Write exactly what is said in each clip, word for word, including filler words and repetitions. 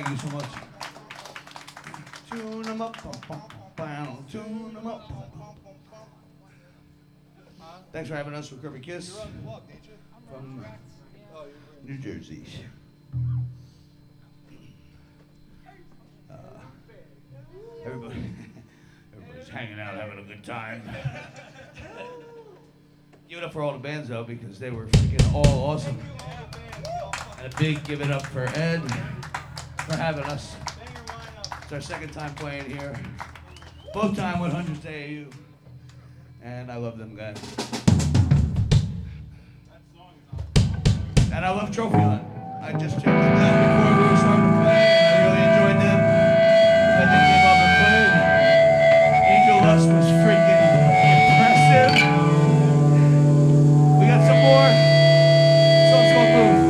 Thank you so much. Tune them up, bum, bum, bum, tune them up. Bum, bum. Thanks for having us with Kirby Kiss from New Jersey. Uh, everybody, everybody's hanging out, having a good time. Give it up for all the bands though, because they were freaking all awesome. And a big give it up for Ed for having us. It's our second time playing here. Both time with Hundreds A A U. And I love them guys. And I love Trophy Hunt. I just checked them out before we were starting to play, and I really enjoyed them. But they came up and played. Angel Lust was freaking impressive. We got some more. Song's called Move.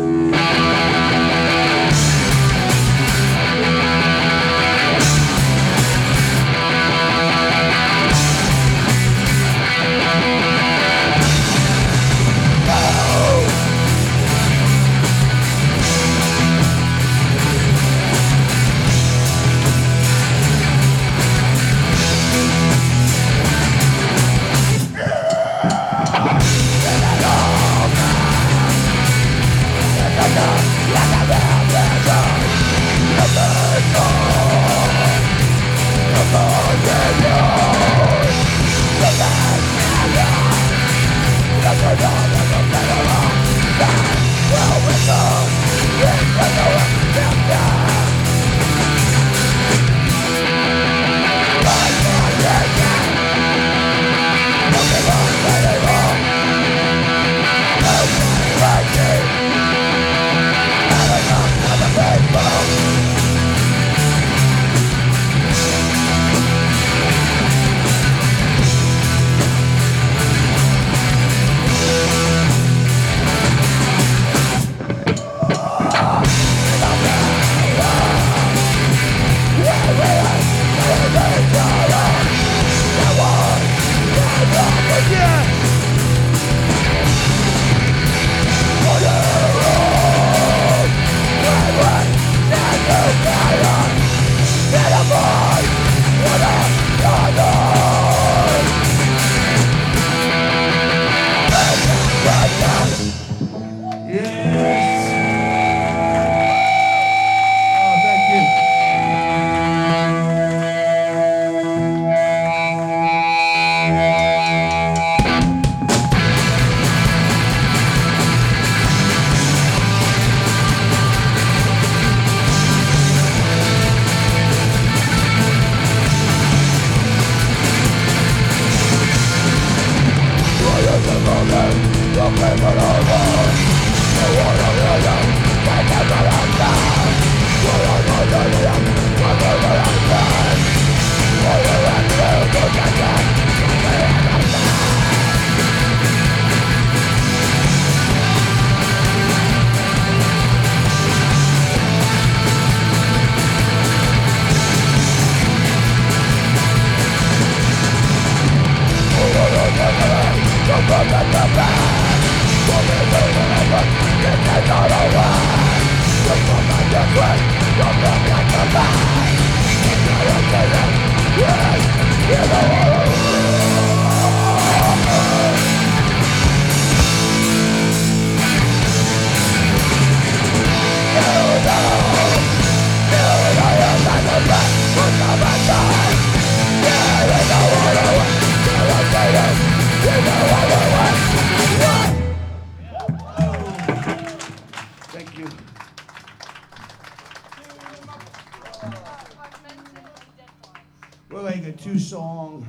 Two-song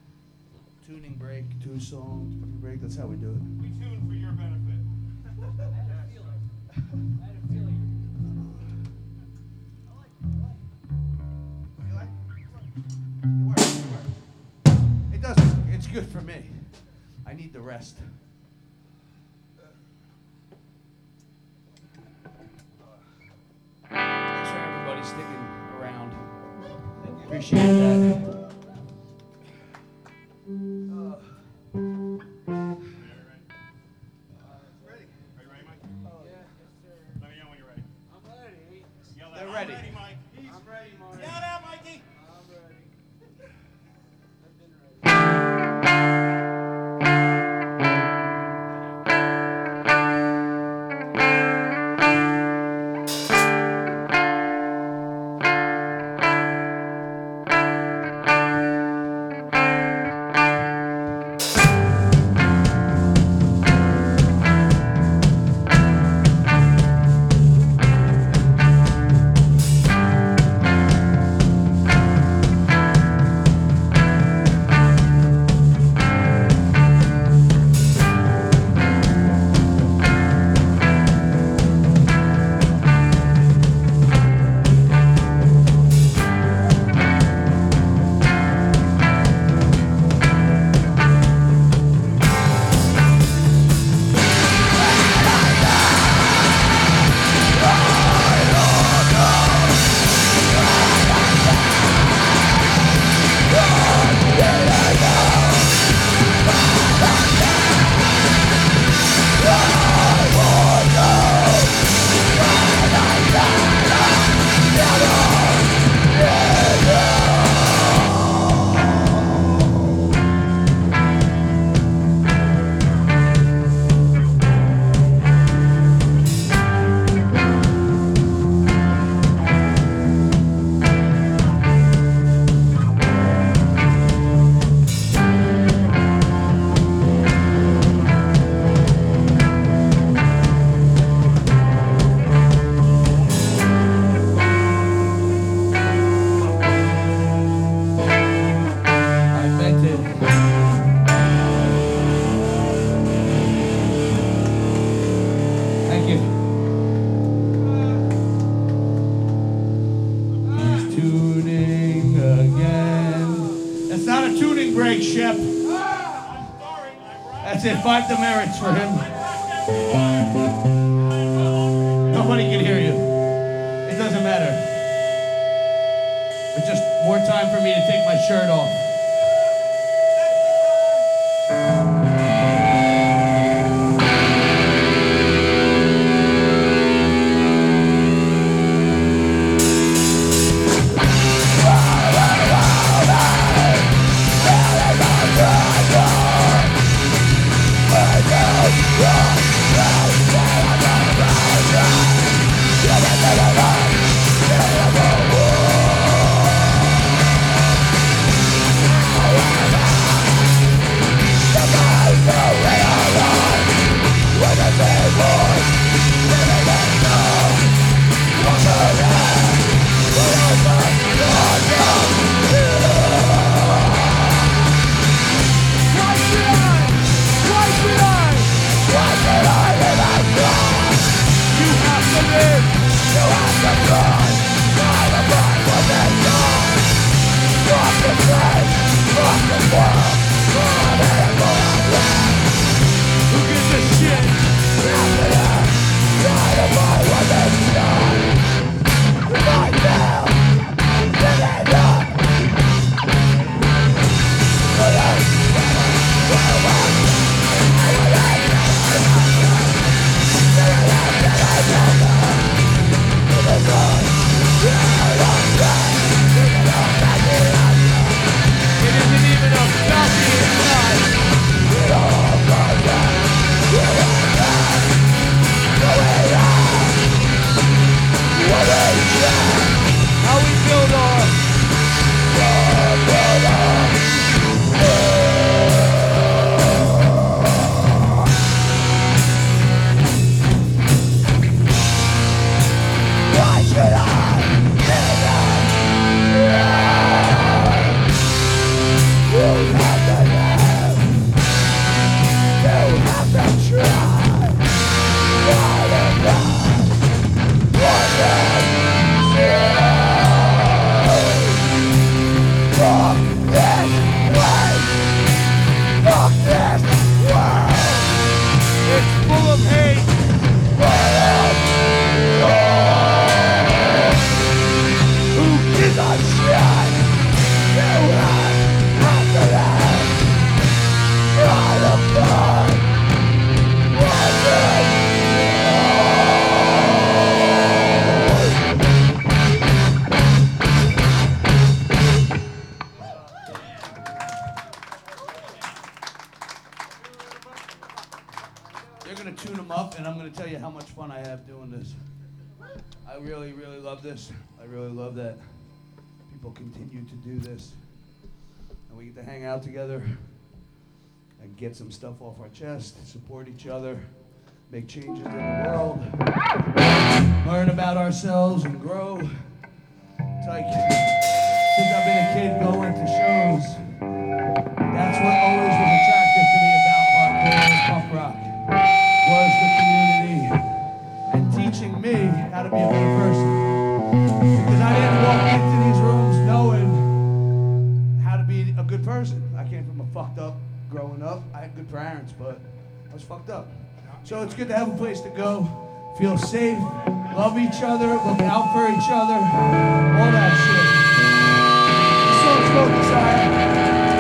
tuning break, two-song tuning break. That's how we do it. We tune for your benefit. It doesn't. It's good for me. I need the rest. Thanks for everybody sticking around. Appreciate that. ready. I'm ready, Mike. He's I'm ready, Mike. Shout out, Mikey. I'm ready. I've been ready. break, Shep. That's it, five demerits for him. Nobody can hear you. It doesn't matter. It's just more time for me to take my shirt off. It isn't even a half doing this. I really, really love this. I really love that people continue to do this. And we get to hang out together and get some stuff off our chest, support each other, make changes in the world, learn about ourselves and grow. It's like, since I've been a kid going to shows, that's what always was attractive to me about hardcore and punk rock, was the community and teaching me how to be a better person. Because I didn't walk into these rooms knowing how to be a good person. I came from a fucked up growing up. I had good parents, but I was fucked up. So it's good to have a place to go, feel safe, love each other, look out for each other, all that shit. This song's called Desire.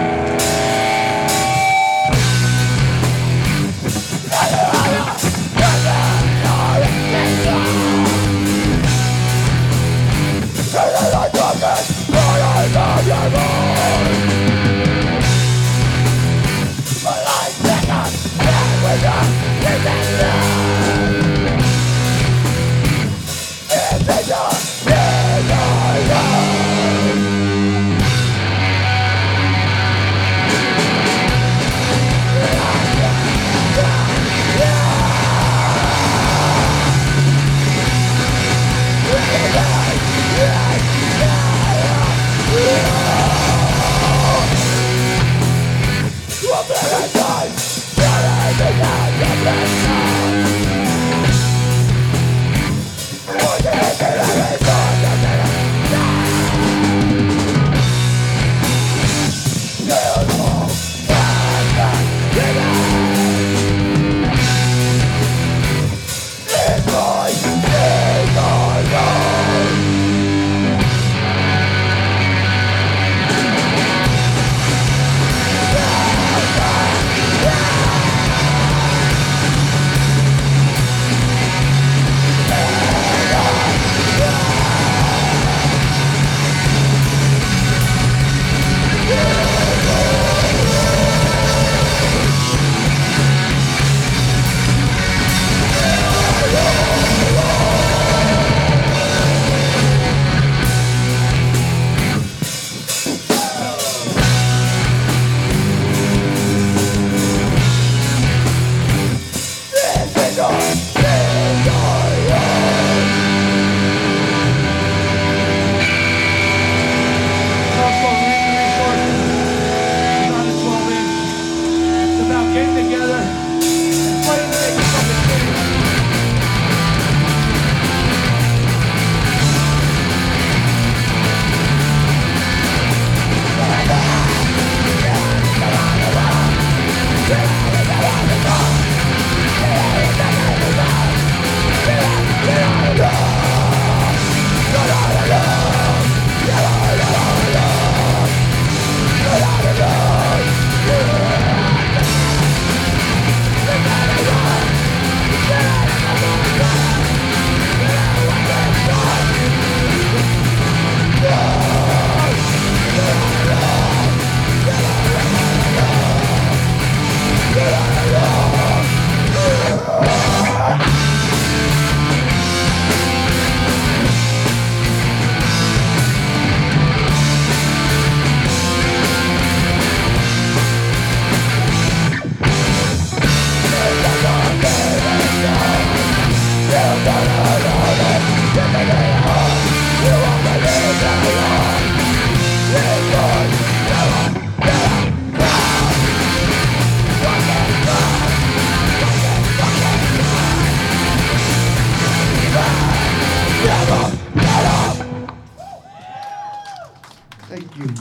Thank you.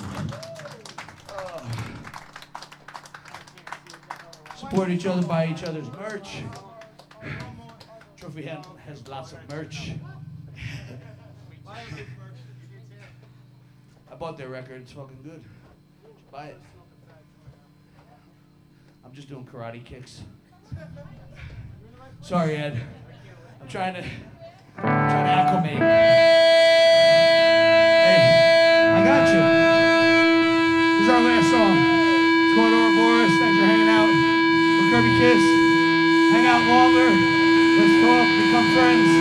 Uh, support each other, buy each other's merch. Trophy Head has lots of merch. I bought their record. It's fucking good. Just buy it. I'm just doing karate kicks. Sorry, Ed. I'm trying to, I'm trying to acclimate. Hey, I got you. This is our last song. It's called Ouroboros. Thanks for hanging out. We're Kirby Kiss. Hang out longer. Let's talk. Become friends.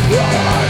I